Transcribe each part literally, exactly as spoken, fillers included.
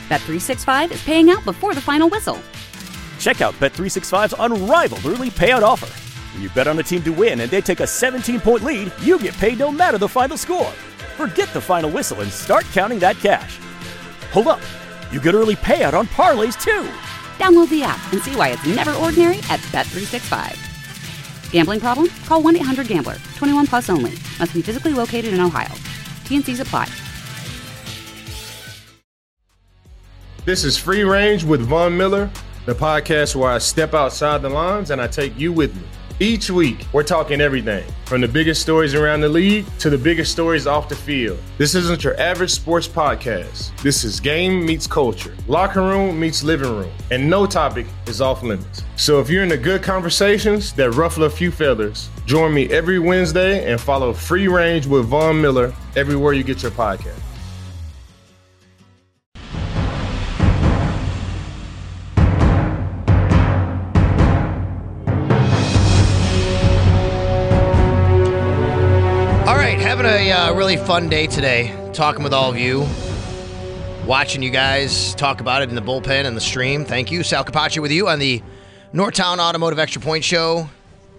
Bet three sixty-five is paying out before the final whistle. Check out Bet three sixty-five's unrivaled early payout offer. When you bet on a team to win and they take a seventeen-point lead, you get paid no matter the final score. Forget the final whistle and start counting that cash. Hold up. You get early payout on parlays, too. Download the app and see why it's never ordinary at Bet three sixty-five. Gambling problem? Call one eight hundred gambler. twenty-one plus only. Must be physically located in Ohio. T N Cs apply. This is Free Range with Von Miller, the podcast where I step outside the lines and I take you with me. Each week, we're talking everything from the biggest stories around the league to the biggest stories off the field. This isn't your average sports podcast. This is game meets culture, locker room meets living room, and no topic is off limits. So if you're into good conversations that ruffle a few feathers, join me every Wednesday and follow Free Range with Von Miller everywhere you get your podcast. Having a uh, really fun day today, talking with all of you, watching you guys talk about it in the bullpen and the stream. Thank you. Sal Capaccio with you on the Northtown Automotive Extra Point Show.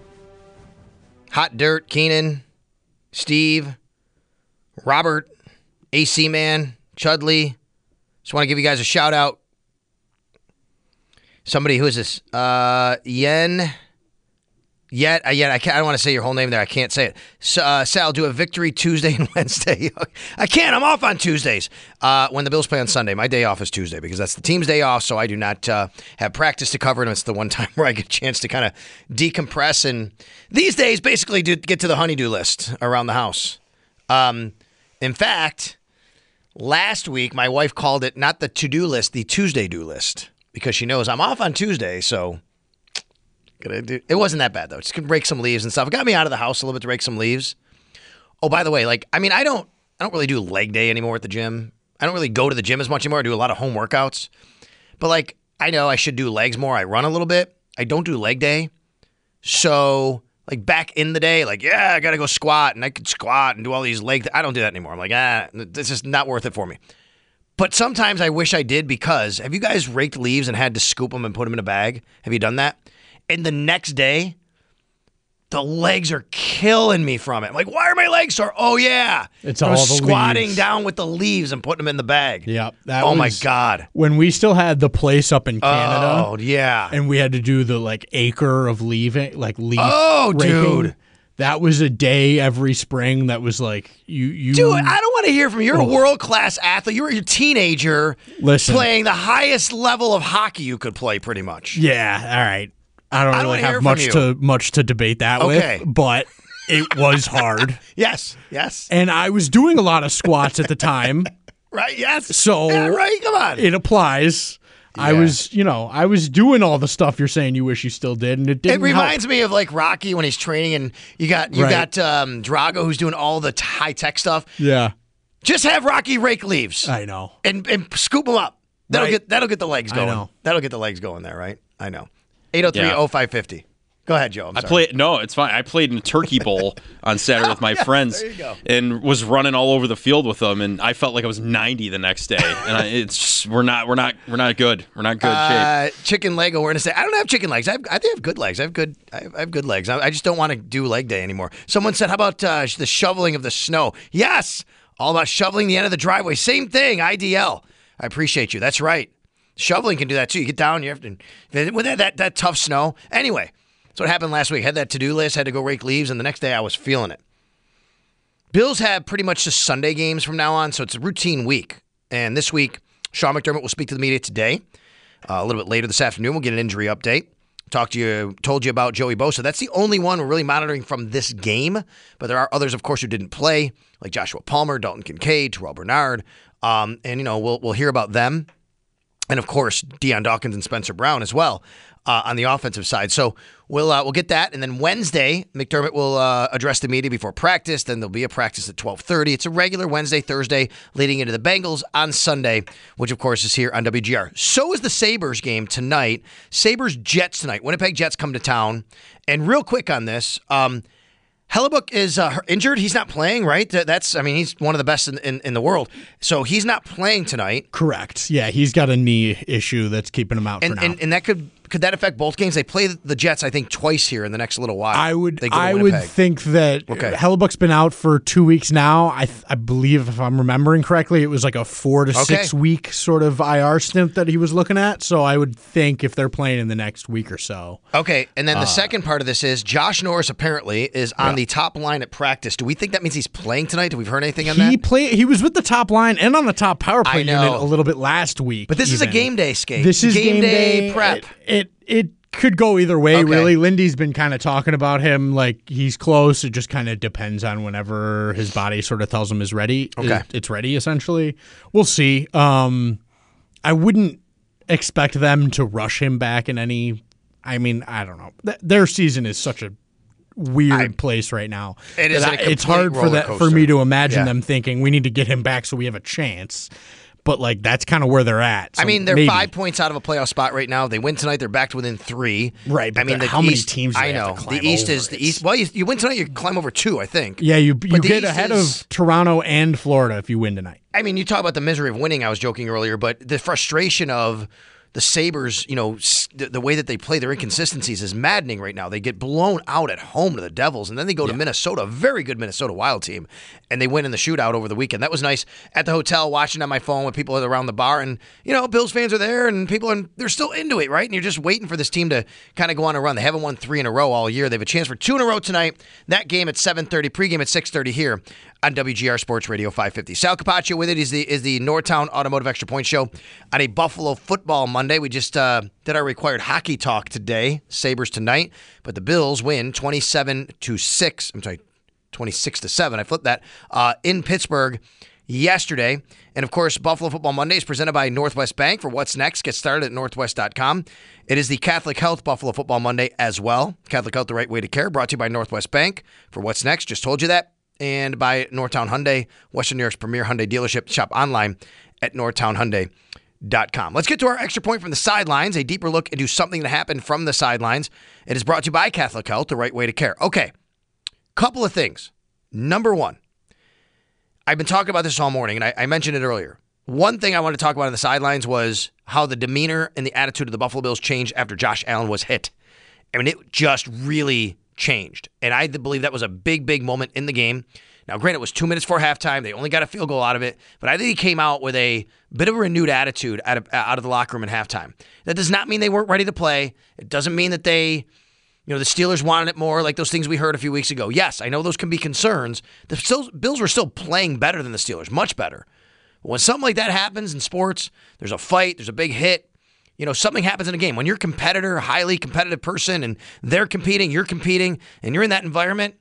Hot Dirt, Keenan, Steve, Robert, A C Man, Chudley. Just want to give you guys a shout out. Somebody, who is this? Uh, Yen... Yet, uh, yet I can't. I don't want to say your whole name there. I can't say it. So, uh, Sal, do a victory Tuesday and Wednesday. I can't. I'm off on Tuesdays. Uh, when the Bills play on Sunday, my day off is Tuesday because that's the team's day off. So I do not uh, have practice to cover, and it's the one time where I get a chance to kind of decompress. And these days, basically, do get to the honeydew list around the house. Um, in fact, last week my wife called it not the to-do list, the Tuesday do list, because she knows I'm off on Tuesday. So. It wasn't that bad, though. Just gonna rake some leaves and stuff. It got me out of the house a little bit to rake some leaves. Oh, by the way, like, I mean, I don't I don't really do leg day anymore at the gym. I don't really go to the gym as much anymore. I do a lot of home workouts. But, like, I know I should do legs more. I run a little bit. I don't do leg day. So, like, back in the day, like, yeah, I got to go squat, and I could squat and do all these leg th- I don't do that anymore. I'm like, ah, this is not worth it for me. But sometimes I wish I did because, have you guys raked leaves and had to scoop them and put them in a bag? Have you done that? And the next day, the legs are killing me from it. I'm like, why are my legs sore? Oh, yeah. It's I all was the squatting leaves. down with the leaves and putting them in the bag. Yeah. That oh, was my God. When we still had the place up in Canada. Oh, yeah. And we had to do the, like, acre of leaving, like, leaf Oh, raking. dude. That was a day every spring that was like, you. you Dude, I don't want to hear from you. You're oh. a world-class athlete. You were a teenager Listen. playing the highest level of hockey you could play, pretty much. Yeah, all right. I don't I don't really wanna hear have from much you. to much to debate that Okay. with, but it was hard. Yes, yes. And I was doing a lot of squats at the time. Right, yes. So yeah, right, come on. It applies. I Yeah. was, you know, I was doing all the stuff you're saying you wish you still did, and it didn't It reminds help. me of like Rocky when he's training, and you got you Right. got um, Drago who's doing all the high tech stuff. Yeah, Just have Rocky rake leaves I know. and and scoop them up. That'll Right. get that'll get the legs I going. know. That'll get the legs going there, right? I know. eight oh three oh five fifty. Go ahead, Joe. I'm I sorry. played no, it's fine. I played in a turkey bowl on Saturday with my yeah, friends, there you go. and was running all over the field with them, and I felt like I was ninety the next day. And I, it's just, we're not we're not we're not good. We're not good shape. Uh, chicken leg awareness day. I don't have chicken legs. I, have, I think I have good legs. I have good. I have, I have good legs. I, I just don't want to do leg day anymore. Someone said, "How about uh, the shoveling of the snow?" Yes, all about shoveling the end of the driveway. Same thing. I D L. I appreciate you. That's right. Shoveling can do that too. You get down. You have to with that that, that tough snow. Anyway. That's what happened last week. Had that to-do list, had to go rake leaves, and the next day I was feeling it. Bills have pretty much just Sunday games from now on, so it's a routine week. And this week, Sean McDermott will speak to the media today. Uh, a little bit later this afternoon, we'll get an injury update. Talked to you, told you about Joey Bosa. That's the only one we're really monitoring from this game. But there are others, of course, who didn't play, like Joshua Palmer, Dalton Kincaid, Terrell Bernard. Um, and, you know, we'll we'll hear about them. And, of course, Deion Dawkins and Spencer Brown as well uh, on the offensive side. So we'll uh, we'll get that. And then Wednesday, McDermott will uh, address the media before practice. Then there'll be a practice at twelve thirty. It's a regular Wednesday, Thursday, leading into the Bengals on Sunday, which, of course, is here on W G R. So is the Sabres game tonight. Sabres-Jets tonight. Winnipeg Jets come to town. And real quick on this, um, Hellebuck is uh, injured. He's not playing, right? That's, I mean, he's one of the best in, in, in the world. So he's not playing tonight. Correct. Yeah, he's got a knee issue that's keeping him out and, for now. And, and that could could that affect both games? They play the Jets, I think, twice here in the next little while. I would They go to I Winnipeg. would think that Okay. Hellebuck's been out for two weeks now. I th- I believe, if I'm remembering correctly, it was like a four to Okay. six week sort of I R stint that he was looking at. So I would think if they're playing in the next week or so. Okay, and then the second part of this is Josh Norris apparently is on Uh, Yeah. the top line at practice. Do we think that means he's playing tonight? Have we heard anything on He that? play. He was with the top line and on the top power play I know. unit a little bit last week. But this is a even. game day skate. This is game, game, day, prep. It it, it could go either way, Okay. really. Lindy's been kind of talking about him like he's close. It just kind of depends on whenever his body sort of tells him is ready. Okay. It- it's ready essentially. We'll see. Um, I wouldn't expect them to rush him back in any. I mean, I don't know. Th- Their season is such a weird I- place right now. It is that a I- It's complete hard for roller that for coaster. me to imagine Yeah. them thinking we need to get him back so we have a chance. But like that's kind of where they're at. I So mean, they're maybe. five points out of a playoff spot right now. They win tonight, they're back to within three. Right, but I mean, the- the how many East, teams do I they have know. to climb the East over? is the It's- East. Well, you, you win tonight, you climb over two, I think. Yeah, you you But the get East ahead is- of Toronto and Florida if you win tonight. I mean, you talk about the misery of winning. I was joking earlier, but the frustration of the Sabres, you know, s- the, the way that they play, their inconsistencies is maddening right now. They get blown out at home to the Devils, and then they go to Minnesota, a very good Minnesota Wild team, and they win in the shootout over the weekend. That was nice. At the hotel, watching on my phone with people around the bar, and, you know, Bills fans are there, and people are, they're still into it, right? And you're just waiting for this team to kind of go on a run. They haven't won three in a row all year. They have a chance for two in a row tonight. That game at seven thirty, pregame at six thirty here on W G R Sports Radio five fifty. Sal Capaccio with it is the is the Northtown Automotive Extra Point Show on a Buffalo football Monday. We just uh, did our required hockey talk today. Sabres tonight, but the Bills win twenty-seven to six. I'm sorry, twenty-six to seven. I flipped that uh, in Pittsburgh yesterday. And of course, Buffalo Football Monday is presented by Northwest Bank. For what's next, get started at northwest dot com. It is the Catholic Health Buffalo Football Monday as well. Catholic Health, the right way to care, brought to you by Northwest Bank. For what's next, just told you that. And by Northtown Hyundai, Western New York's premier Hyundai dealership. Shop online at northtown hyundai dot com. Let's get to our extra point from the sidelines, a deeper look into something that happened from the sidelines. It is brought to you by Catholic Health, the right way to care. Okay, couple of things. Number one, I've been talking about this all morning, and I, I mentioned it earlier. One thing I wanted to talk about on the sidelines was how the demeanor and the attitude of the Buffalo Bills changed after Josh Allen was hit. I mean, it just really changed. And I believe that was a big, big moment in the game. Now, granted, it was two minutes before halftime. They only got a field goal out of it. But I think he came out with a bit of a renewed attitude out of, out of the locker room at halftime. That does not mean they weren't ready to play. It doesn't mean that they, you know, the Steelers wanted it more, like those things we heard a few weeks ago. Yes, I know those can be concerns. The still, Bills were still playing better than the Steelers, much better. But when something like that happens in sports, there's a fight, there's a big hit, you know, something happens in a game. When you're a competitor, a highly competitive person, and they're competing, you're competing, and you're in that environment,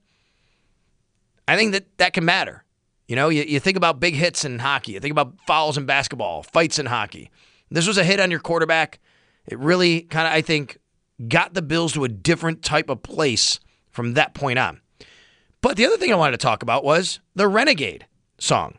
I think that that can matter. You know, you, you think about big hits in hockey. You think about fouls in basketball, fights in hockey. This was a hit on your quarterback. It really kind of, I think, got the Bills to a different type of place from that point on. But the other thing I wanted to talk about was the Renegade song.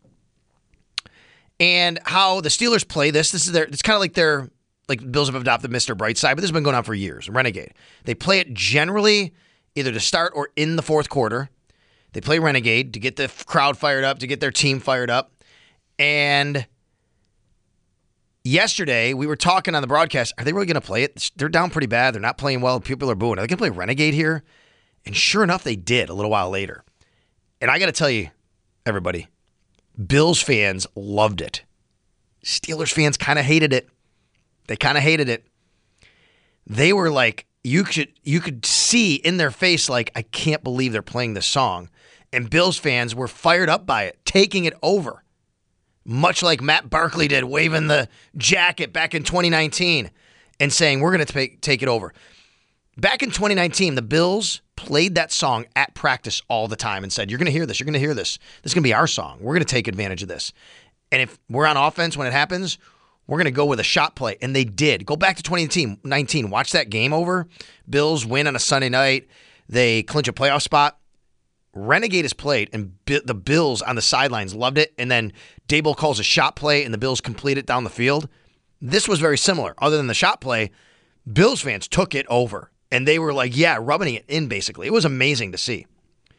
And how the Steelers play this. This is their, it's kind of like their, like the Bills have adopted Mister Brightside, but this has been going on for years. Renegade. They play it generally either to start or in the fourth quarter. They play Renegade to get the crowd fired up, to get their team fired up. And yesterday, we were talking on the broadcast, are they really going to play it? They're down pretty bad. They're not playing well. People are booing. Are they going to play Renegade here? And sure enough, they did a little while later. And I got to tell you, everybody, Bills fans loved it. Steelers fans kind of hated it. They kind of hated it. They were like, you could you could see in their face, like, I can't believe they're playing this song. And Bills fans were fired up by it, taking it over. Much like Matt Barkley did, waving the jacket back in twenty nineteen and saying, we're going to take take it over. Back in twenty nineteen, the Bills played that song at practice all the time and said, you're going to hear this, you're going to hear this. This is going to be our song. We're going to take advantage of this. And if we're on offense when it happens, we're going to go with a shot play. And they did. Go back to twenty nineteen. Watch that game over. Bills win on a Sunday night. They clinch a playoff spot. Renegade is played, and the Bills on the sidelines loved it. And then Daboll calls a shot play, and the Bills complete it down the field. This was very similar. Other than the shot play, Bills fans took it over. And they were like, yeah, rubbing it in, basically. It was amazing to see.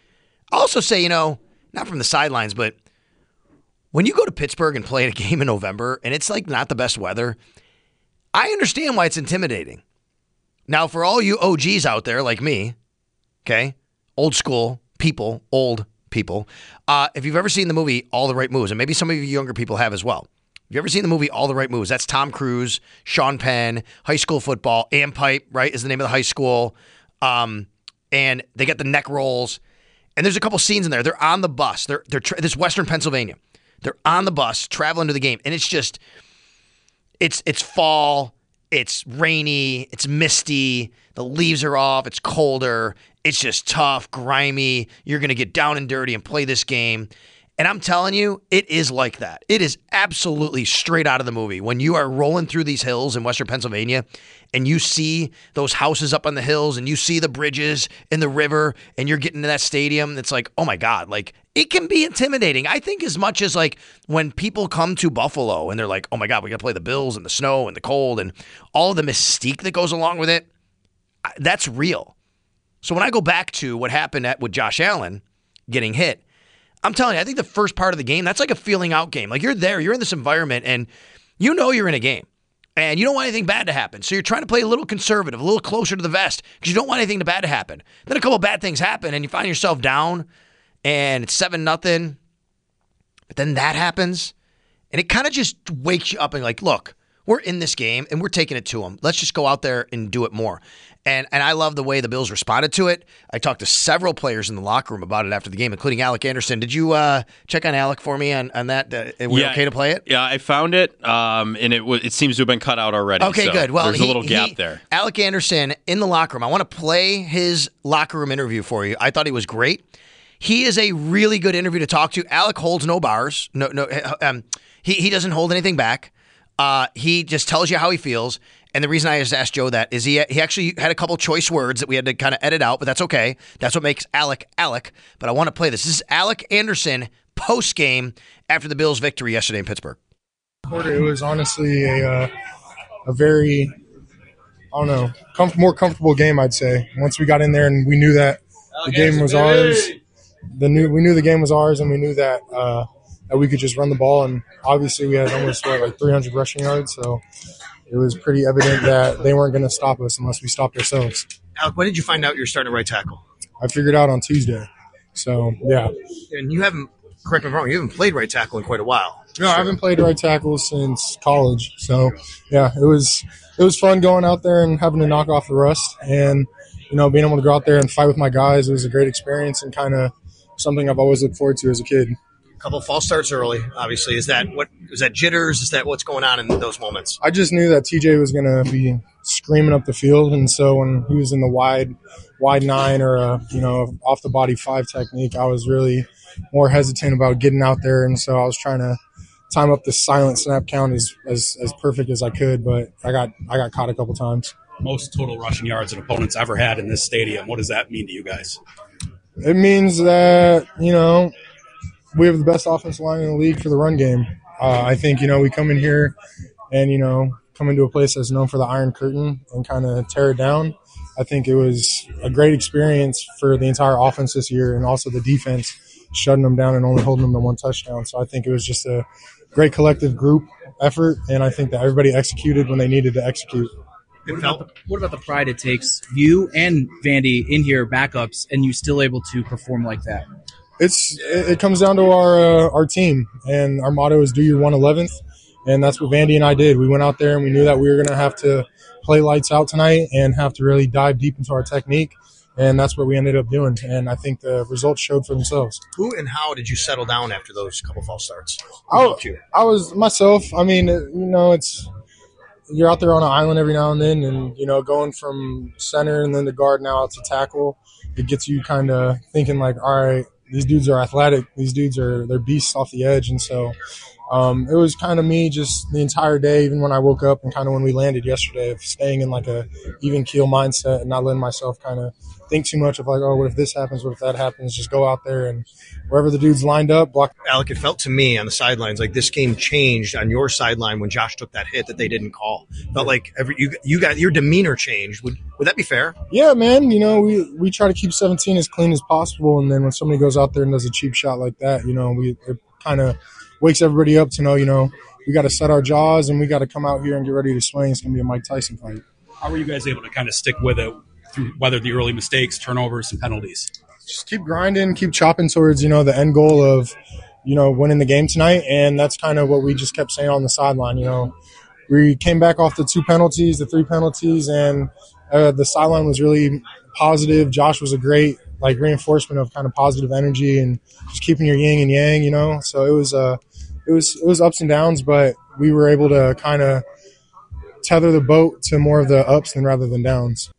I'll also say, you know, not from the sidelines, but when you go to Pittsburgh and play a game in November and it's like not the best weather, I understand why it's intimidating. Now, for all you O Gs out there like me, okay, old school people, old people, uh, if you've ever seen the movie All the Right Moves, and maybe some of you younger people have as well, have you ever seen the movie All the Right Moves? That's Tom Cruise, Sean Penn, high school football, Ampipe, right, is the name of the high school, um, and they get the neck rolls, and there's a couple scenes in there. They're on the bus. They're they're tra- this Western Pennsylvania. They're on the bus traveling to the game, and it's just it's it's fall. It's rainy, it's misty, the leaves are off, it's colder, it's just tough, grimy. You're going to get down and dirty and play this game. And I'm telling you, it is like that. It is absolutely straight out of the movie. When you are rolling through these hills in Western Pennsylvania and you see those houses up on the hills and you see the bridges in the river and you're getting to that stadium, it's like, oh my God, like it can be intimidating. I think as much as like when people come to Buffalo and they're like, oh my God, we got to play the Bills in the snow and the cold and all of the mystique that goes along with it, that's real. So when I go back to what happened at, with Josh Allen getting hit, I'm telling you, I think the first part of the game, that's like a feeling out game. Like you're there, you're in this environment, and you know you're in a game. And you don't want anything bad to happen. So you're trying to play a little conservative, a little closer to the vest, because you don't want anything bad to happen. Then a couple of bad things happen, and you find yourself down, and it's seven nothing. But then that happens, and it kind of just wakes you up and like, look, we're in this game, and we're taking it to them. Let's just go out there and do it more. And and I love the way the Bills responded to it. I talked to several players in the locker room about it after the game, including Alec Anderson. Did you uh, check on Alec for me on, on that? Uh, were we yeah, okay to play it? Yeah, I found it, um, and it w- it seems to have been cut out already. Okay, so good. Well, there's he, a little gap he, there. Alec Anderson in the locker room. I want to play his locker room interview for you. I thought he was great. He is a really good interview to talk to. Alec holds no bars. No, no. Um, he he doesn't hold anything back. Uh, he just tells you how he feels. And the reason I just asked Joe that is he he actually had a couple choice words that we had to kind of edit out, but that's okay. That's what makes Alec Alec. But I want to play this. This is Alec Anderson post game after the Bills' victory yesterday in Pittsburgh. It was honestly a uh, a very I don't know comf- more comfortable game, I'd say. Once we got in there and we knew that the game was ours, the new we knew the game was ours, and we knew that uh, that we could just run the ball. And obviously, we had almost what, like three hundred rushing yards, so it was pretty evident that they weren't going to stop us unless we stopped ourselves. Alec, when did you find out you're starting to right tackle? I figured out on Tuesday. So, yeah. And you haven't, correct me if I'm wrong, you haven't played right tackle in quite a while. No, sure. I haven't played right tackle since college. So, yeah, it was it was fun going out there and having to knock off the rust. And, you know, being able to go out there and fight with my guys, it was a great experience and kind of something I've always looked forward to as a kid. A couple of false starts early, obviously. Is that what is that jitters? Is that what's going on in those moments? I just knew that T J was going to be screaming up the field, and so when he was in the wide, wide nine or a you know off the body five technique, I was really more hesitant about getting out there, and so I was trying to time up the silent snap count as as, as perfect as I could, but I got I got caught a couple times. Most total rushing yards an opponent's ever had in this stadium. What does that mean to you guys? It means that you know. We have the best offensive line in the league for the run game. Uh, I think, you know, we come in here and, you know, come into a place that's known for the Iron Curtain and kind of tear it down. I think it was a great experience for the entire offense this year and also the defense shutting them down and only holding them to one touchdown. So I think it was just a great collective group effort, and I think that everybody executed when they needed to execute. What about, the, what about the pride it takes you and Vandy in here backups and you still able to perform like that? It's it comes down to our uh, our team, and our motto is do your one eleventh, and that's what Vandy and I did. We went out there and we knew that we were going to have to play lights out tonight and have to really dive deep into our technique, and that's what we ended up doing. And I think the results showed for themselves. Who and how did you settle down after those couple false starts? Who helped you? I was myself. I mean, you know, it's you're out there on an island every now and then, and you know, going from center and then to guard now out to tackle, it gets you kind of thinking like, all right. These dudes are athletic. These dudes are they're beasts off the edge, and so um, it was kind of me just the entire day, even when I woke up and kind of when we landed yesterday, of staying in like a even keel mindset and not letting myself kind of think too much of like, oh, what if this happens? What if that happens? Just go out there and wherever the dude's lined up, block. Alec, it felt to me on the sidelines like this game changed on your sideline when Josh took that hit that they didn't call. Felt like every you you got your demeanor changed. Would would that be fair? Yeah, man. You know, we we try to keep seventeen as clean as possible, and then when somebody goes out there and does a cheap shot like that, you know, we it kind of wakes everybody up to know, you know, we got to set our jaws and we got to come out here and get ready to swing. It's gonna be a Mike Tyson fight. How were you guys able to kind of stick with it through whether the early mistakes, turnovers, and penalties? Just keep grinding, keep chopping towards, you know, the end goal of, you know, winning the game tonight. And that's kind of what we just kept saying on the sideline. You know, we came back off the two penalties, the three penalties, and uh, the sideline was really positive. Josh was a great, like, reinforcement of kind of positive energy and just keeping your yin and yang, you know. So it was, uh, it was, it was ups and downs, but we were able to kind of tether the boat to more of the ups than rather than downs.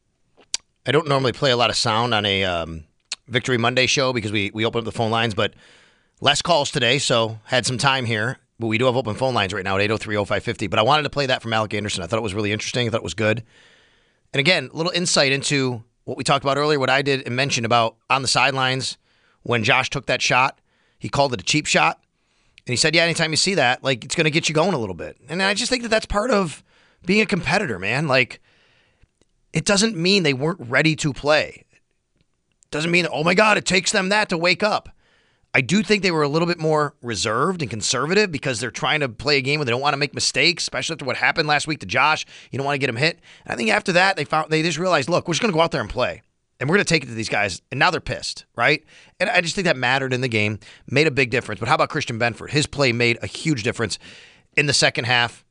I don't normally play a lot of sound on a um, Victory Monday show because we, we open up the phone lines, but less calls today, so had some time here. But we do have open phone lines right now at eight oh three oh five five oh. But I wanted to play that from Alec Anderson. I thought it was really interesting. I thought it was good. And again, a little insight into what we talked about earlier, what I did and mentioned about on the sidelines when Josh took that shot. He called it a cheap shot. And he said, yeah, anytime you see that, like, it's going to get you going a little bit. And I just think that that's part of being a competitor, man. Like, it doesn't mean they weren't ready to play. It doesn't mean, oh my God, it takes them that to wake up. I do think they were a little bit more reserved and conservative because they're trying to play a game where they don't want to make mistakes, especially after what happened last week to Josh. You don't want to get him hit. And I think after that, they found they just realized, look, we're just going to go out there and play. And we're going to take it to these guys. And now they're pissed, right? And I just think that mattered in the game, made a big difference. But how about Christian Benford? His play made a huge difference in the second half.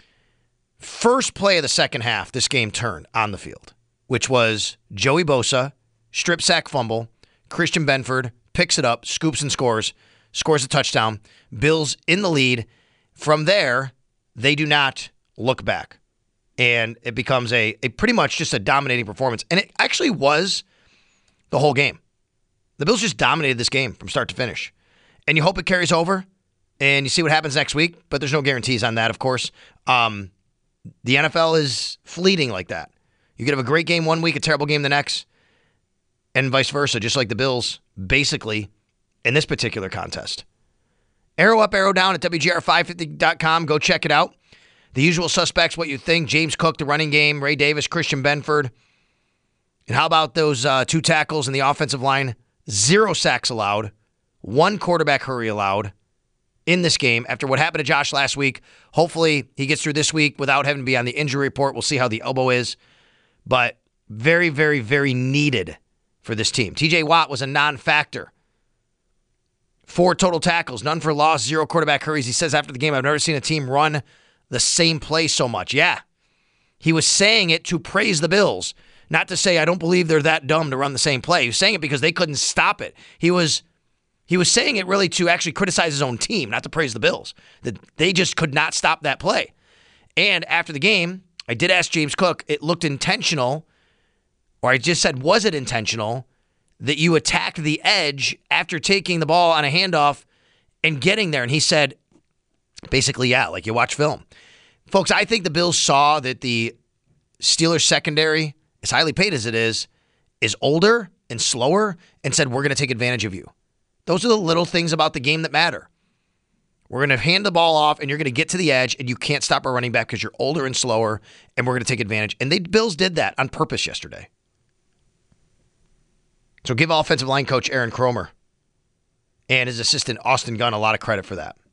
First play of the second half, this game turned on the field, which was Joey Bosa, strip sack fumble, Christian Benford picks it up, scoops and scores, scores a touchdown. Bills in the lead. From there, they do not look back. And it becomes a, a pretty much just a dominating performance. And it actually was the whole game. The Bills just dominated this game from start to finish. And you hope it carries over and you see what happens next week, but there's no guarantees on that, of course. Um, the N F L is fleeting like that. You could have a great game one week, a terrible game the next, and vice versa, just like the Bills, basically, in this particular contest. Arrow up, arrow down at W G R five fifty dot com. Go check it out. The usual suspects, what you think. James Cook, the running game. Ray Davis, Christian Benford. And how about those uh, two tackles in the offensive line? Zero sacks allowed. One quarterback hurry allowed in this game after what happened to Josh last week. Hopefully he gets through this week without having to be on the injury report. We'll see how the elbow is. But very, very, very needed for this team. T J Watt was a non-factor. Four total tackles, none for loss, zero quarterback hurries. He says after the game, I've never seen a team run the same play so much. Yeah. He was saying it to praise the Bills, not to say I don't believe they're that dumb to run the same play. He was saying it because they couldn't stop it. He was he was saying it really to actually criticize his own team, not to praise the Bills. That they just could not stop that play. And after the game, I did ask James Cook, it looked intentional, or I just said, was it intentional that you attacked the edge after taking the ball on a handoff and getting there? And he said, basically, yeah, like you watch film. Folks, I think the Bills saw that the Steelers secondary, as highly paid as it is, is older and slower and said, we're going to take advantage of you. Those are the little things about the game that matter. We're going to hand the ball off, and you're going to get to the edge, and you can't stop our running back because you're older and slower, and we're going to take advantage. And the Bills did that on purpose yesterday. So give offensive line coach Aaron Kromer and his assistant Austin Gunn a lot of credit for that.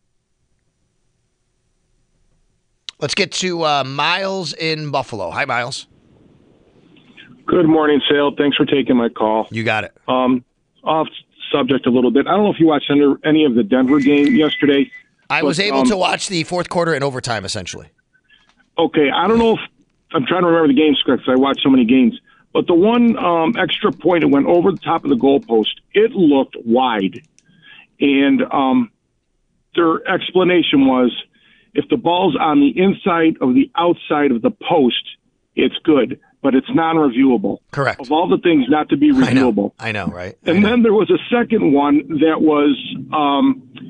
Let's get to uh, Miles in Buffalo. Hi, Miles. Good morning, Sale. Thanks for taking my call. You got it. Um, off subject a little bit. I don't know if you watched any of the Denver game yesterday. I but, was able um, to watch the fourth quarter and overtime, essentially. Okay, I don't know if I'm trying to remember the game script because I watched so many games. But the one um, extra point that went over the top of the goalpost, it looked wide. And um, their explanation was if the ball's on the inside of the outside of the post, it's good, but it's non-reviewable. Correct. Of all the things not to be reviewable. I know, I know right? And know. then there was a second one that was um,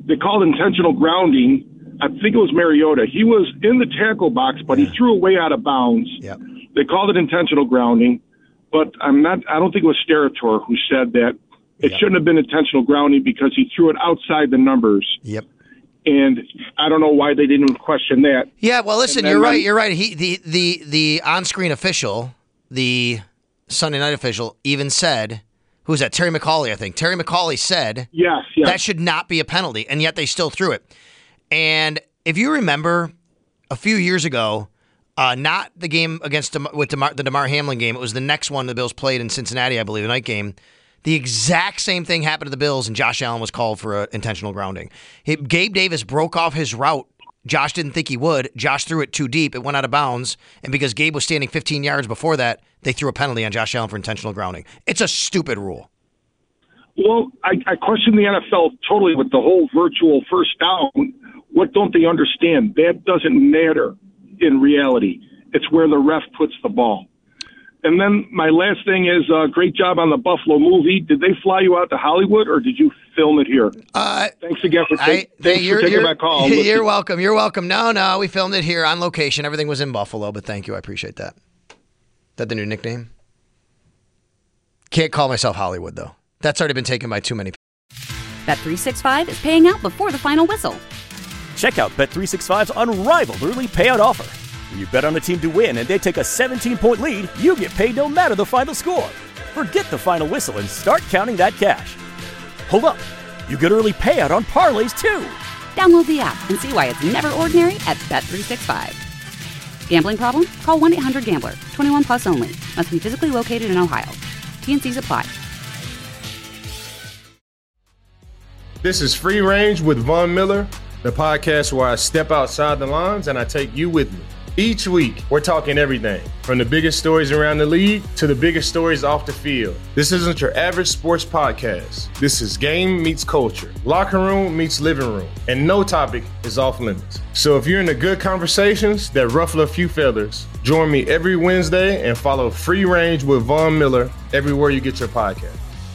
they called intentional grounding. I think it was Mariota. He was in the tackle box, but he threw away out of bounds. Yep. They called it intentional grounding, but I'm not. I don't think it was Sterator who said that it yep. shouldn't have been intentional grounding because he threw it outside the numbers. Yep. And I don't know why they didn't question that. Yeah, well, listen, you're right. You're right. He the the the on-screen official, the Sunday night official, even said, who was that? Terry McCauley, I think. Terry McCauley said, yes, yes. that should not be a penalty, and yet they still threw it. And if you remember, a few years ago, uh, not the game against Dem- with DeMar- the DeMar Hamlin game, it was the next one the Bills played in Cincinnati, I believe, the night game. The exact same thing happened to the Bills, and Josh Allen was called for an intentional grounding. He, Gabe Davis broke off his route. Josh didn't think he would. Josh threw it too deep. It went out of bounds. And because Gabe was standing fifteen yards before that, they threw a penalty on Josh Allen for intentional grounding. It's a stupid rule. Well, I, I question the N F L totally with the whole virtual first down. What don't they understand? That doesn't matter in reality. It's where the ref puts the ball. And then my last thing is, uh, great job on the Buffalo movie. Did they fly you out to Hollywood, or did you film it here? Uh, thanks again for, ta- I, thanks you're, for taking you're, my call. You're welcome. You're welcome. No, no, we filmed it here on location. Everything was in Buffalo, but thank you. I appreciate that. Is that the new nickname? Can't call myself Hollywood, though. That's already been taken by too many people. Bet three sixty-five is paying out before the final whistle. Check out Bet three sixty-five's unrivaled early payout offer. When you bet on a team to win and they take a seventeen-point lead, you get paid no matter the final score. Forget the final whistle and start counting that cash. Hold up. You get early payout on parlays, too. Download the app and see why it's never ordinary at Bet three sixty-five. Gambling problem? Call one eight hundred gambler. twenty-one plus only. Must be physically located in Ohio. T N Cs apply. This is Free Range with Von Miller, the podcast where I step outside the lines and I take you with me. Each week, we're talking everything from the biggest stories around the league to the biggest stories off the field. This isn't your average sports podcast. This is game meets culture, locker room meets living room, and no topic is off limits. So if you're into good conversations that ruffle a few feathers, join me every Wednesday and follow Free Range with Von Miller everywhere you get your podcast.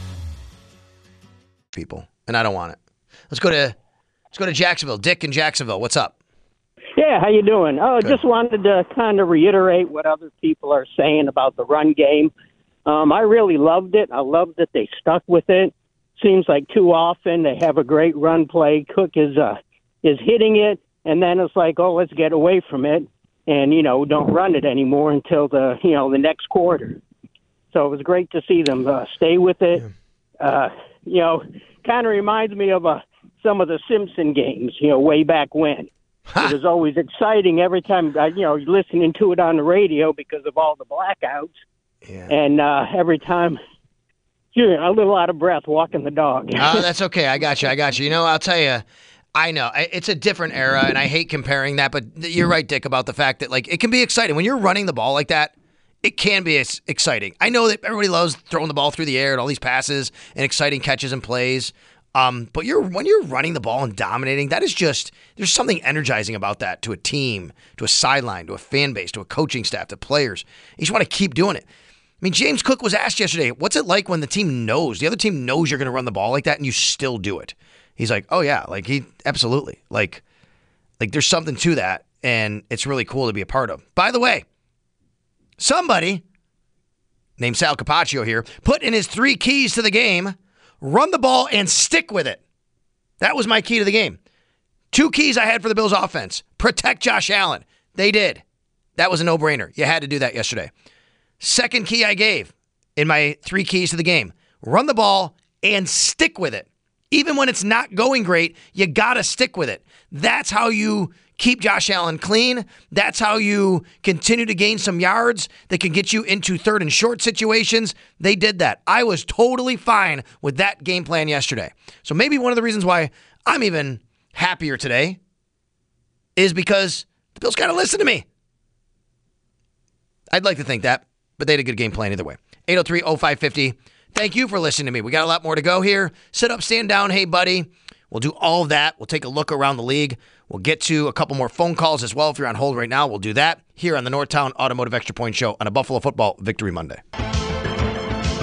People, and I don't want it. Let's go to let's go to Jacksonville. Dick in Jacksonville, what's up? Yeah, how you doing? Oh, Good. Just wanted to kind of reiterate what other people are saying about the run game. Um, I really loved it. I loved that they stuck with it. Seems like too often they have a great run play. Cook is uh, is hitting it, and then it's like, oh, let's get away from it, and you know, don't run it anymore until the you know the next quarter. So it was great to see them uh, stay with it. Yeah. Uh, you know, kind of reminds me of uh, some of the Simpson games. You know, way back when. It was always exciting every time, uh, you know, listening to it on the radio because of all the blackouts. Yeah. And uh, every time, you're a little out of breath walking the dog. Oh, that's okay. I got you. I got you. You know, I'll tell you, I know. It's a different era, and I hate comparing that, but you're right, Dick, about the fact that, like, it can be exciting. When you're running the ball like that, it can be exciting. I know that everybody loves throwing the ball through the air and all these passes and exciting catches and plays. Um, but you're when you're running the ball and dominating, that is just, there's something energizing about that to a team, to a sideline, to a fan base, to a coaching staff, to players. You just want to keep doing it. I mean, James Cook was asked yesterday, what's it like when the team knows, the other team knows you're going to run the ball like that and you still do it? He's like, oh yeah, like he, absolutely. Like, like there's something to that, and it's really cool to be a part of. By the way, somebody named Sal Capaccio here put in his three keys to the game: run the ball and stick with it. That was my key to the game. Two keys I had for the Bills offense. Protect Josh Allen. They did. That was a no-brainer. You had to do that yesterday. Second key I gave in my three keys to the game: run the ball and stick with it. Even when it's not going great, you got to stick with it. That's how you keep Josh Allen clean. That's how you continue to gain some yards that can get you into third and short situations. They did that. I was totally fine with that game plan yesterday. So maybe one of the reasons why I'm even happier today is because the Bills got to listen to me. I'd like to think that, but they had a good game plan either way. eight oh three oh five five oh. Thank you for listening to me. We got a lot more to go here. Sit up, stand down. Hey, buddy. We'll do all of that. We'll take a look around the league. We'll get to a couple more phone calls as well. If you're on hold right now, we'll do that here on the Northtown Automotive Extra Point Show on a Buffalo Football Victory Monday. All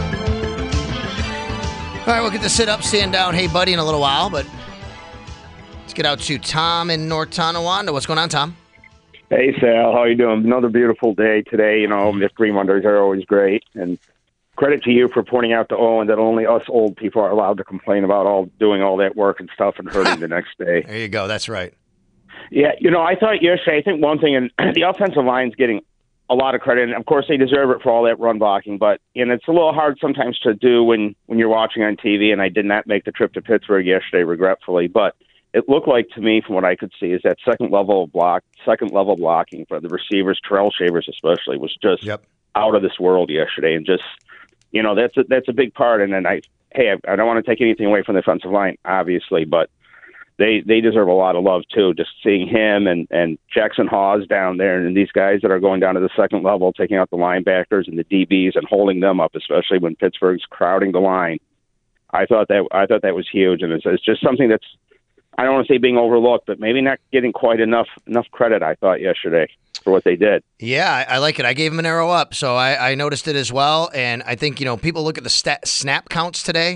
right, we'll get to sit up, stand down. Hey, buddy, in a little while, but Let's get out to Tom in North Tonawanda. What's going on, Tom? Hey, Sal. How you doing? Another beautiful day today. You know, the three wonders are always great. And credit to you for pointing out to Owen that only us old people are allowed to complain about all doing all that work and stuff and hurting the next day. There you go. That's right. Yeah, you know, I thought yesterday, I think one thing, and the offensive line's getting a lot of credit, and of course they deserve it for all that run blocking, but you know, it's a little hard sometimes to do when, when you're watching on T V, and I did not make the trip to Pittsburgh yesterday, regretfully, but it looked like to me, from what I could see, is that second level of block, second level blocking for the receivers, Terrell Shavers especially, was just yep. out of this world yesterday, and just, you know, that's a, that's a big part, and then I, hey, I, I don't want to take anything away from the offensive line, obviously, but They they deserve a lot of love, too, just seeing him and, and Jackson Hawes down there and these guys that are going down to the second level, taking out the linebackers and the D Bs and holding them up, especially when Pittsburgh's crowding the line. I thought that I thought that was huge, and it's, it's just something that's, I don't want to say being overlooked, but maybe not getting quite enough enough credit, I thought, yesterday for what they did. Yeah, I, I like it. I gave him an arrow up, so I, I noticed it as well, and I think, you know, people look at the stat, snap counts today,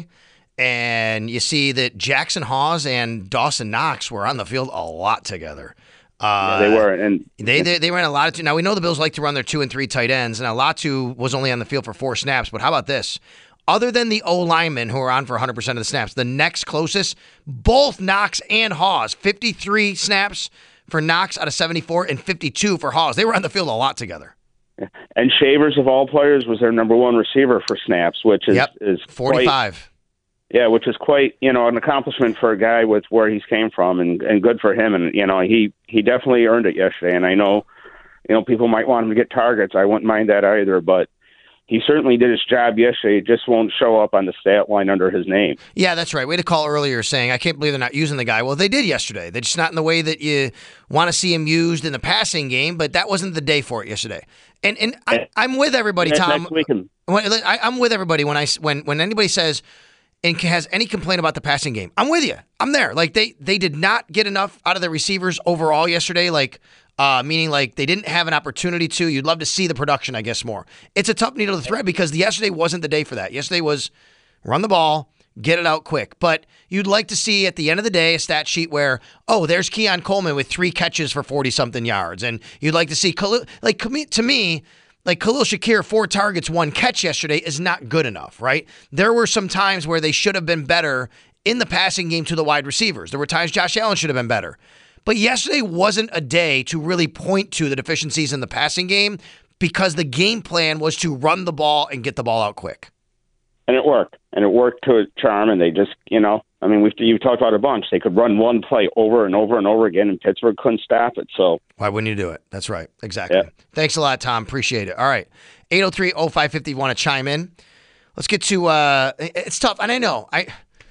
and you see that Jackson Hawes and Dawson Knox were on the field a lot together. Uh, yeah, they were, and they, they they ran a lot of. Now we know the Bills like to run their two and three tight ends, and Latu was only on the field for four snaps. But how about this? Other than the O linemen who are on for one hundred percent of the snaps, the next closest, both Knox and Hawes, fifty-three snaps for Knox out of seventy-four, and fifty-two for Hawes. They were on the field a lot together. And Shavers, of all players, was their number one receiver for snaps, which is yep. is forty-five. Quite, Yeah, which is quite, you know, an accomplishment for a guy with where he's came from, and, and good for him. And, you know, he, he definitely earned it yesterday. And I know, you know, people might want him to get targets. I wouldn't mind that either. But he certainly did his job yesterday. It just won't show up on the stat line under his name. Yeah, that's right. We had a call earlier saying, I can't believe they're not using the guy. Well, they did yesterday. They're just not in the way that you want to see him used in the passing game, but that wasn't the day for it yesterday. And and I, I'm with everybody, Tom. Next week and- I, I'm with everybody when I when when anybody says and has any complaint about the passing game. I'm with you. I'm there. Like they they did not get enough out of the receivers overall yesterday. Like uh, meaning like they didn't have an opportunity to. You'd love to see the production, I guess, more. It's a tough needle to thread because yesterday wasn't the day for that. Yesterday was run the ball, get it out quick. But you'd like to see at the end of the day a stat sheet where, oh, there's Keon Coleman with three catches for forty-something yards. And you'd like to see, like to me, like Khalil Shakir, four targets, one catch yesterday is not good enough, right? There were some times where they should have been better in the passing game to the wide receivers. There were times Josh Allen should have been better. But yesterday wasn't a day to really point to the deficiencies in the passing game because the game plan was to run the ball and get the ball out quick. And it worked. And it worked to a charm, and they just, you know, I mean, we've you talked about a bunch. They could run one play over and over and over again, and Pittsburgh couldn't stop it. So why wouldn't you do it? That's right. Exactly. Yeah. Thanks a lot, Tom. Appreciate it. All right. eight oh three oh five five oh, you want to chime in? Let's get to uh, – it's tough. And I know. I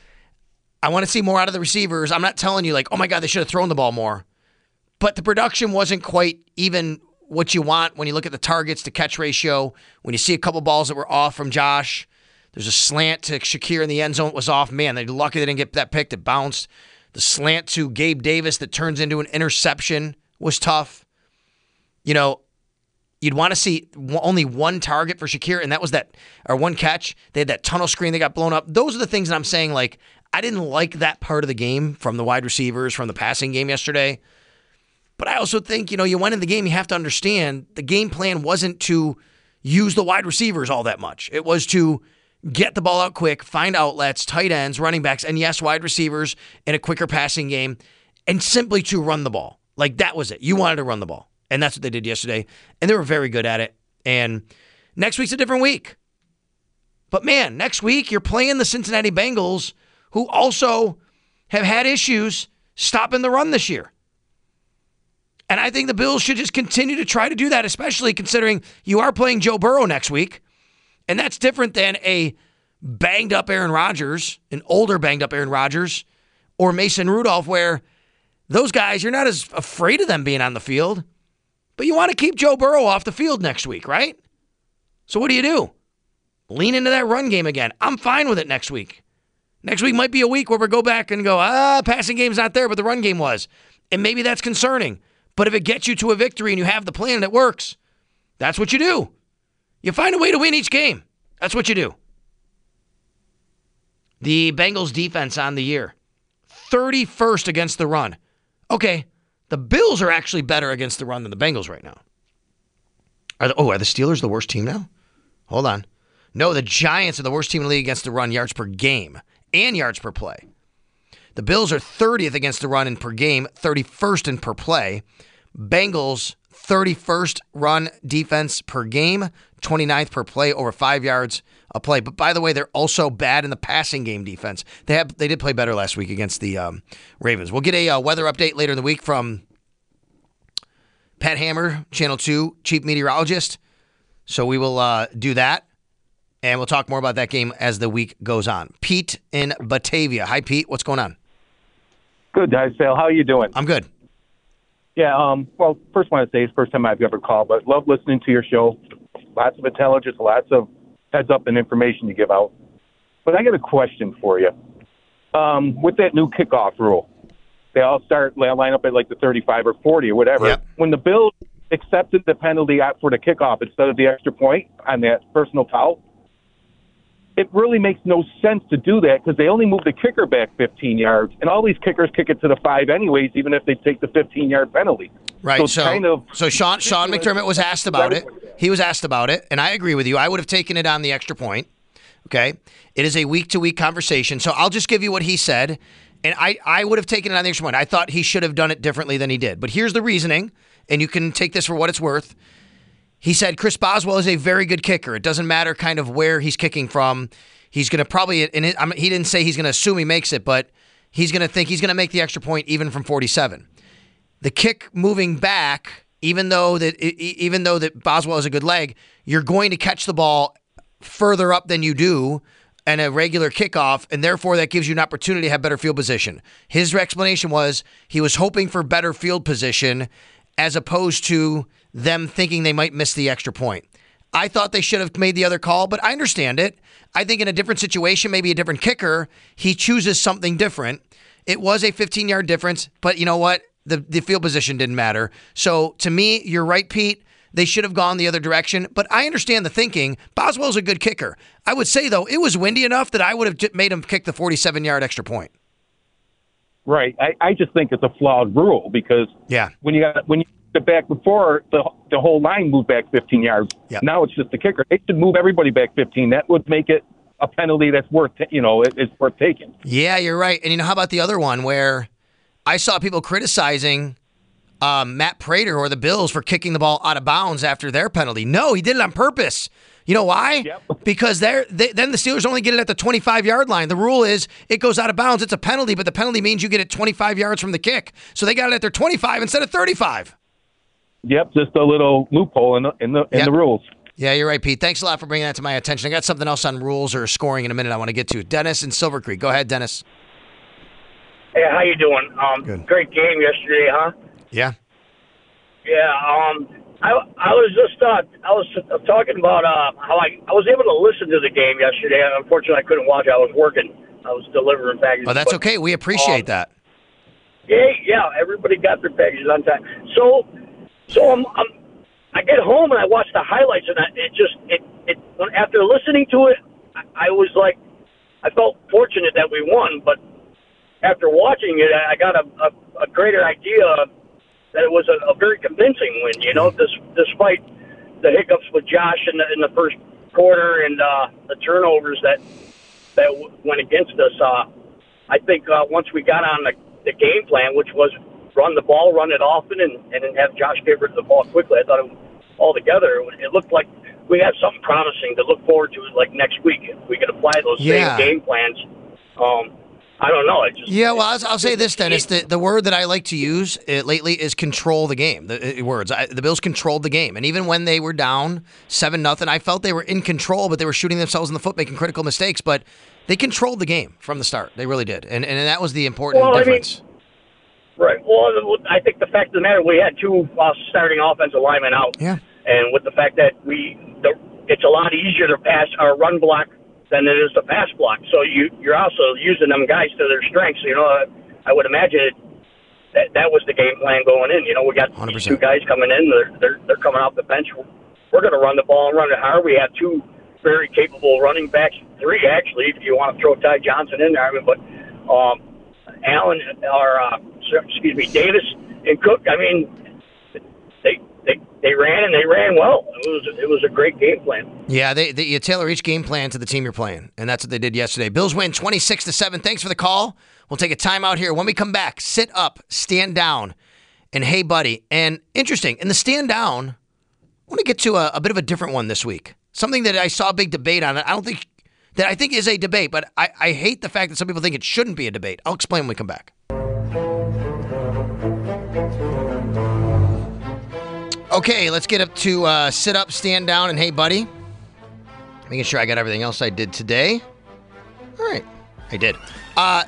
I want to see more out of the receivers. I'm not telling you like, oh, my God, they should have thrown the ball more. But the production wasn't quite even what you want when you look at the targets to catch ratio, when you see a couple balls that were off from Josh. There's a slant to Shakir in the end zone. It was off. Man, they're lucky they didn't get that pick. It bounced. The slant to Gabe Davis that turns into an interception was tough. You know, you'd want to see only one target for Shakir, and that was that, or one catch. They had that tunnel screen that got blown up. Those are the things that I'm saying, like, I didn't like that part of the game from the wide receivers, from the passing game yesterday. But I also think, you know, you went in the game, you have to understand the game plan wasn't to use the wide receivers all that much. It was to get the ball out quick, find outlets, tight ends, running backs, and yes, wide receivers in a quicker passing game, and simply to run the ball. Like, that was it. You wanted to run the ball. And that's what they did yesterday. And they were very good at it. And next week's a different week. But, man, next week you're playing the Cincinnati Bengals, who also have had issues stopping the run this year. And I think the Bills should just continue to try to do that, especially considering you are playing Joe Burrow next week. And that's different than a banged-up Aaron Rodgers, an older banged-up Aaron Rodgers, or Mason Rudolph, where those guys, you're not as afraid of them being on the field, but you want to keep Joe Burrow off the field next week, right? So what do you do? Lean into that run game again. I'm fine with it next week. Next week might be a week where we go back and go, ah, passing game's not there, but the run game was. And maybe that's concerning. But if it gets you to a victory and you have the plan and it works, that's what you do. You find a way to win each game. That's what you do. The Bengals defense on the year, thirty-first against the run. Okay, the Bills are actually better against the run than the Bengals right now. Are the, oh, are the Steelers the worst team now? Hold on. No, the Giants are the worst team in the league against the run, yards per game and yards per play. The Bills are thirtieth against the run in per game, thirty-first in per play. Bengals, thirty-first run defense per game, twenty-ninth per play, over five yards a play. But by the way, they're also bad in the passing game defense. They have they did play better last week against the um, Ravens. We'll get a uh, weather update later in the week from Pat Hammer, Channel two, chief meteorologist. So we will uh, do that, and we'll talk more about that game as the week goes on. Pete in Batavia. Hi, Pete. What's going on? Good, guys. Sal, how are you doing? I'm good. Yeah, um, well, first I want to say it's the first time I've ever called, but love listening to your show. Lots of intelligence, lots of heads up and information you give out. But I got a question for you. Um, with that new kickoff rule, they all start they line up at like the thirty-five or forty or whatever. Yep. When the Bills accepted the penalty for the kickoff instead of the extra point on that personal foul, it really makes no sense to do that because they only move the kicker back fifteen yards, and all these kickers kick it to the five anyways, even if they take the fifteen-yard penalty. Right. So, it's So, kind of so Sean Sean McDermott was asked about it. He was asked about it, and I agree with you. I would have taken it on the extra point. Okay. It is a week-to-week conversation. So I'll just give you what he said, and I, I would have taken it on the extra point. I thought he should have done it differently than he did. But here's the reasoning, and you can take this for what it's worth. He said Chris Boswell is a very good kicker. It doesn't matter kind of where he's kicking from. He's going to probably, and it, I mean, he didn't say he's going to assume he makes it, but he's going to think he's going to make the extra point even from forty-seven. The kick moving back, even though that even though that Boswell has a good leg, you're going to catch the ball further up than you do in a regular kickoff, and therefore that gives you an opportunity to have better field position. His explanation was he was hoping for better field position as opposed to them thinking they might miss the extra point. I thought they should have made the other call, but I understand it. I think in a different situation, maybe a different kicker, he chooses something different. It was a fifteen-yard difference, but you know what? The the field position didn't matter. So to me, you're right, Pete. They should have gone the other direction, but I understand the thinking. Boswell's a good kicker. I would say, though, it was windy enough that I would have made him kick the forty-seven-yard extra point. right. I, I just think it's a flawed rule because yeah. when you got when you get back before the the whole line moved back fifteen yards. Yep. Now it's just the kicker. They should move everybody back fifteen. That would make it a penalty that's worth you know it, it's worth taking. Yeah, you're right. And you know how about the other one where I saw people criticizing um, Matt Prater or the Bills for kicking the ball out of bounds after their penalty? No, he did it on purpose. You know why? Yep. Because they're, they, then the Steelers only get it at the twenty-five-yard line. The rule is it goes out of bounds. It's a penalty, but the penalty means you get it twenty-five yards from the kick. So they got it at their twenty-five instead of thirty-five. Yep, just a little loophole in the in the in Yep. the rules. Yeah, you're right, Pete. Thanks a lot for bringing that to my attention. I got something else on rules or scoring in a minute I want to get to. Dennis in Silver Creek. Go ahead, Dennis. Hey, how you doing? Um, Good. Great game yesterday, huh? Yeah. Yeah. Um, I I was just uh, I was talking about uh, how I I was able to listen to the game yesterday. Unfortunately, I couldn't watch. I was working. I was delivering packages. Oh, that's but, okay. We appreciate um, that. Yeah, yeah. Everybody got their packages on time. So, so I'm, I'm I get home and I watch the highlights, and I, it just it it when, after listening to it, I, I was like, I felt fortunate that we won, but after watching it, I got a, a, a greater idea that it was a, a very convincing win. You know, this, despite the hiccups with Josh in the, in the first quarter and uh, the turnovers that that w- went against us. Uh, I think uh, once we got on the, the game plan, which was run the ball, run it often, and, and then have Josh get rid of the ball quickly, I thought it, altogether it, it looked like we had something promising to look forward to like next week. If we could apply those Yeah. same game plans. Um, I don't know. I just Yeah, well, I'll, I'll say this, Dennis. The, the word that I like to use uh, lately is control the game. The uh, words. I, the Bills controlled the game. And even when they were down seven nothing, I felt they were in control, but they were shooting themselves in the foot, making critical mistakes. But they controlled the game from the start. They really did. And and that was the important Well, I mean, difference. Right. Well, I think the fact of the matter, we had two uh, starting offensive linemen out. Yeah. And with the fact that we, the, it's a lot easier to pass our run block than it is to pass block. So you, you're also using them guys to their strengths. You know, I would imagine it, that that was the game plan going in. You know, we got one hundred these percent. two guys coming in. They're they're, they're coming off the bench. We're going to run the ball and run it hard. We have two very capable running backs, three actually, if you want to throw Ty Johnson in there. I mean, but um, Allen or uh, excuse me, Davis and Cook. I mean, they they they ran and they ran well. It was it was a great game plan. Yeah, they, they you tailor each game plan to the team you're playing, and that's what they did yesterday. Bills win twenty-six to seven. Thanks for the call. We'll take a timeout here. When we come back, sit up, stand down, and hey, buddy. And interesting, in the stand down, I want to get to a, a bit of a different one this week. Something that I saw a big debate on. I don't think that I think is a debate, but I, I hate the fact that some people think it shouldn't be a debate. I'll explain when we come back. Okay, let's get up to uh, sit up, stand down, and hey, buddy. Making sure I got everything else I did today. All right, I did. Uh,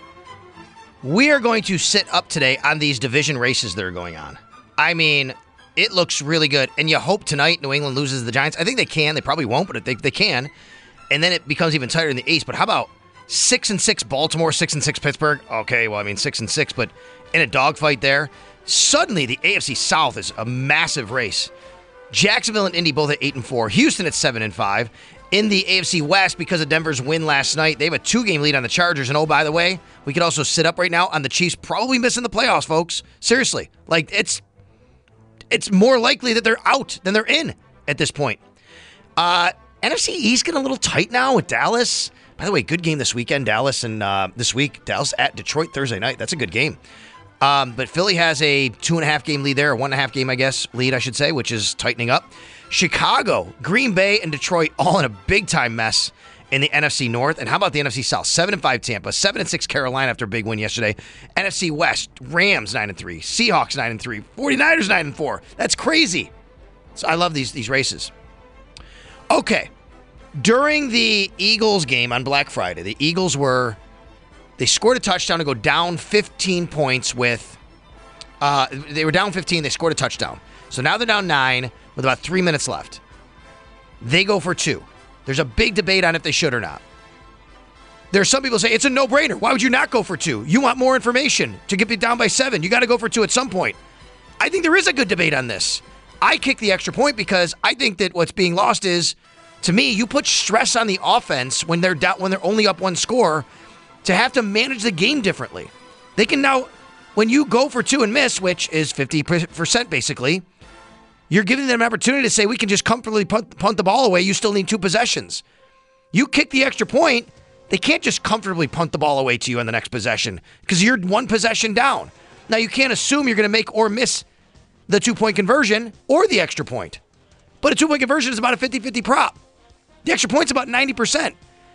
we are going to sit up today on these division races that are going on. I mean, it looks really good, and you hope tonight New England loses to the Giants. I think they can. They probably won't, but they, they can. And then it becomes even tighter in the East. But how about six and six Baltimore, six and six Pittsburgh? Okay, well, I mean six and six, but in a dogfight there. Suddenly, the A F C South is a massive race. Jacksonville and Indy both at eight and four. Houston at seven and five. In the A F C West, because of Denver's win last night, they have a two-game lead on the Chargers. And oh, by the way, we could also sit up right now on the Chiefs probably missing the playoffs, folks. Seriously, like it's it's more likely that they're out than they're in at this point. Uh. N F C East getting a little tight now with Dallas. By the way, good game this weekend. Dallas and uh, this week, Dallas at Detroit Thursday night. That's a good game. Um, but Philly has a two and a half game lead there, a one and a half game, I guess, lead, I should say, which is tightening up. Chicago, Green Bay, and Detroit all in a big time mess in the N F C North. And how about the N F C South? Seven and five Tampa, seven and six Carolina after a big win yesterday. N F C West, Rams nine and three, Seahawks nine and three, 49ers nine and four. That's crazy. So I love these these races. Okay, during the Eagles game on Black Friday, the Eagles were, they scored a touchdown to go down fifteen points with, uh, they were down fifteen, they scored a touchdown. So now they're down nine with about three minutes left. They go for two. There's a big debate on if they should or not. There's some people say it's a no-brainer. Why would you not go for two? You want more information to get it down by seven. You got to go for two at some point. I think there is a good debate on this. I kick the extra point because I think that what's being lost is, to me, you put stress on the offense when they're down, when they're only up one score, to have to manage the game differently. They can now, when you go for two and miss, which is fifty percent basically, you're giving them an opportunity to say, we can just comfortably punt, punt the ball away. You still need two possessions. You kick the extra point, they can't just comfortably punt the ball away to you on the next possession because you're one possession down. Now, you can't assume you're going to make or miss the two-point conversion or the extra point. But a two-point conversion is about a fifty-fifty prop. The extra point's about ninety percent.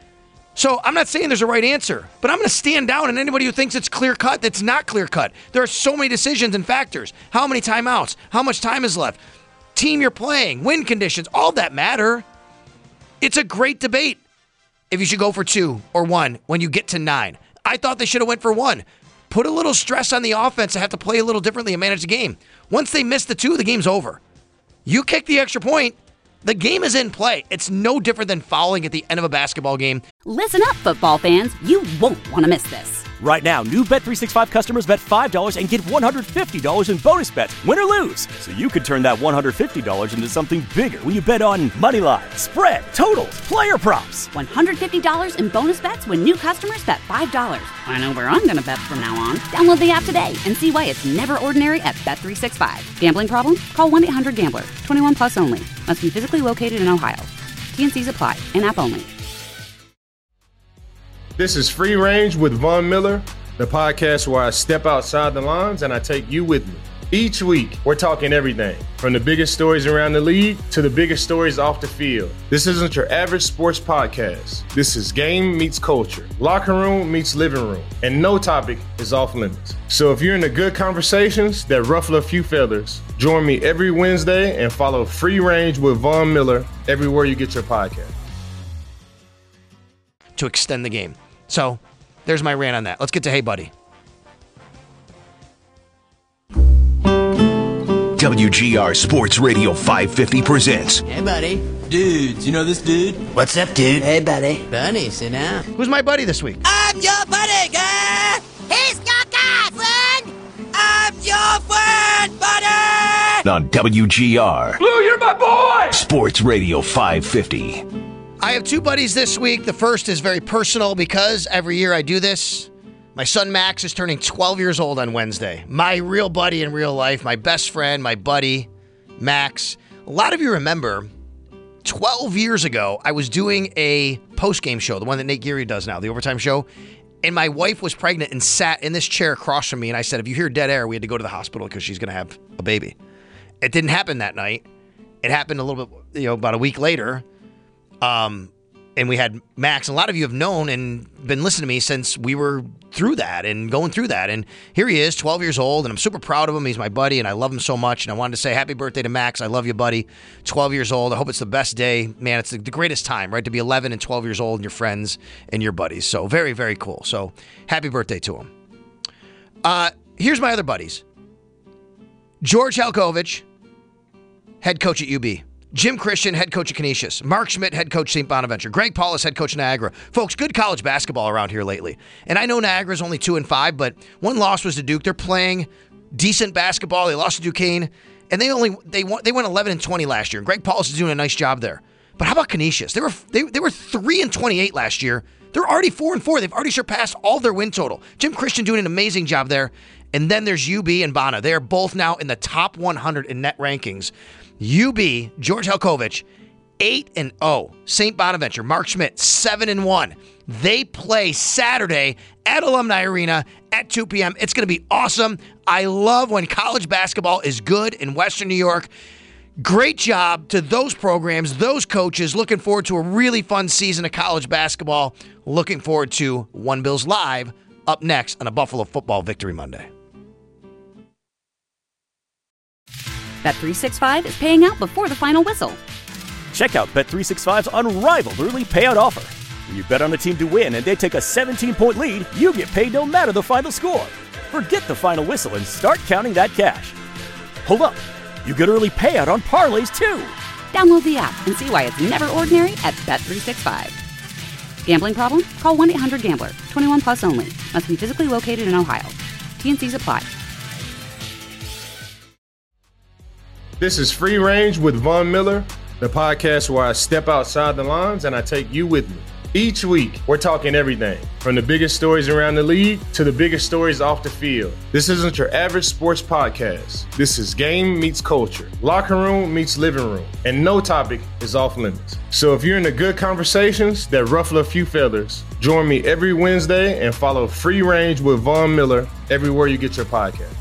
So I'm not saying there's a right answer, but I'm going to stand down on anybody who thinks it's clear-cut that's not clear-cut. There are so many decisions and factors. How many timeouts? How much time is left? Team you're playing, win conditions, all that matter. It's a great debate if you should go for two or one when you get to nine. I thought they should have went for one. Put a little stress on the offense to have to play a little differently and manage the game. Once they miss the two, the game's over. You kick the extra point, the game is in play. It's no different than fouling at the end of a basketball game. Listen up, football fans. You won't want to miss this. Right now, new Bet three sixty-five customers bet five dollars and get one hundred fifty dollars in bonus bets, win or lose. So you could turn that one hundred fifty dollars into something bigger when you bet on money line, spread, totals, player props. one hundred fifty dollars in bonus bets when new customers bet five dollars. I know where I'm going to bet from now on. Download the app today and see why it's never ordinary at Bet three sixty-five. Gambling problem? Call one eight hundred gambler. twenty-one plus only. Must be physically located in Ohio. T N Cs apply. In-app only. This is Free Range with Von Miller, the podcast where I step outside the lines and I take you with me. Each week, we're talking everything from the biggest stories around the league to the biggest stories off the field. This isn't your average sports podcast. This is game meets culture, locker room meets living room, and no topic is off limits. So if you're into good conversations that ruffle a few feathers, join me every Wednesday and follow Free Range with Von Miller everywhere you get your podcast. To extend the game. So, there's my rant on that. Let's get to Hey Buddy. W G R Sports Radio five fifty presents. Hey, buddy. Dudes, you know this dude? What's up, dude? Hey, buddy. Buddy, sit down. Who's my buddy this week? I'm your buddy, guy. He's your guy, friend. I'm your friend, buddy. On W G R. Blue, you're my boy. Sports Radio five fifty. I have two buddies this week. The first is very personal because every year I do this. My son Max is turning twelve years old on Wednesday. My real buddy in real life, my best friend, my buddy, Max. A lot of you remember twelve years ago, I was doing a post-game show, the one that Nate Geary does now, the Overtime Show, and my wife was pregnant and sat in this chair across from me, and I said, if you hear dead air, we had to go to the hospital because she's going to have a baby. It didn't happen that night. It happened a little bit, you know, about a week later. Um, and we had Max. A lot of you have known and been listening to me since we were through that and going through that. And here he is, twelve years old, and I'm super proud of him. He's my buddy, and I love him so much. And I wanted to say happy birthday to Max. I love you, buddy. twelve years old. I hope it's the best day. Man, it's the, the greatest time, right, to be eleven and twelve years old and your friends and your buddies. So very, very cool. So happy birthday to him. Uh, here's my other buddies. George Halkovich, head coach at U B. Jim Christian, head coach at Canisius. Mark Schmidt, head coach Saint Bonaventure. Greg Paulus, head coach at Niagara. Folks, good college basketball around here lately. And I know Niagara's only two and five, but one loss was to Duke. They're playing decent basketball. They lost to Duquesne, and they only they won they went eleven and twenty last year. And Greg Paulus is doing a nice job there. But how about Canisius? They were they, they were three and twenty-eight last year. They're already four and four. They've already surpassed all their win total. Jim Christian doing an amazing job there. And then there's U B and Bonna. They are both now in the top one hundred in net rankings. U B, George Halkovich, eight and oh. Saint Bonaventure, Mark Schmidt, seven and one. They play Saturday at Alumni Arena at two p.m. It's going to be awesome. I love when college basketball is good in Western New York. Great job to those programs, those coaches. Looking forward to a really fun season of college basketball. Looking forward to One Bills Live up next on a Buffalo Football Victory Monday. Bet three sixty-five is paying out before the final whistle. Check out Bet three sixty-five's unrivaled early payout offer. When you bet on a team to win and they take a seventeen-point lead, you get paid no matter the final score. Forget the final whistle and start counting that cash. Hold up. You get early payout on parlays, too. Download the app and see why it's never ordinary at Bet three sixty-five. Gambling problem? Call one eight hundred gambler. twenty-one plus only. Must be physically located in Ohio. T and Cs apply. This is Free Range with Von Miller, the podcast where I step outside the lines and I take you with me. Each week, we're talking everything from the biggest stories around the league to the biggest stories off the field. This isn't your average sports podcast. This is game meets culture, locker room meets living room, and no topic is off limits. So if you're into good conversations that ruffle a few feathers, join me every Wednesday and follow Free Range with Von Miller everywhere you get your podcast.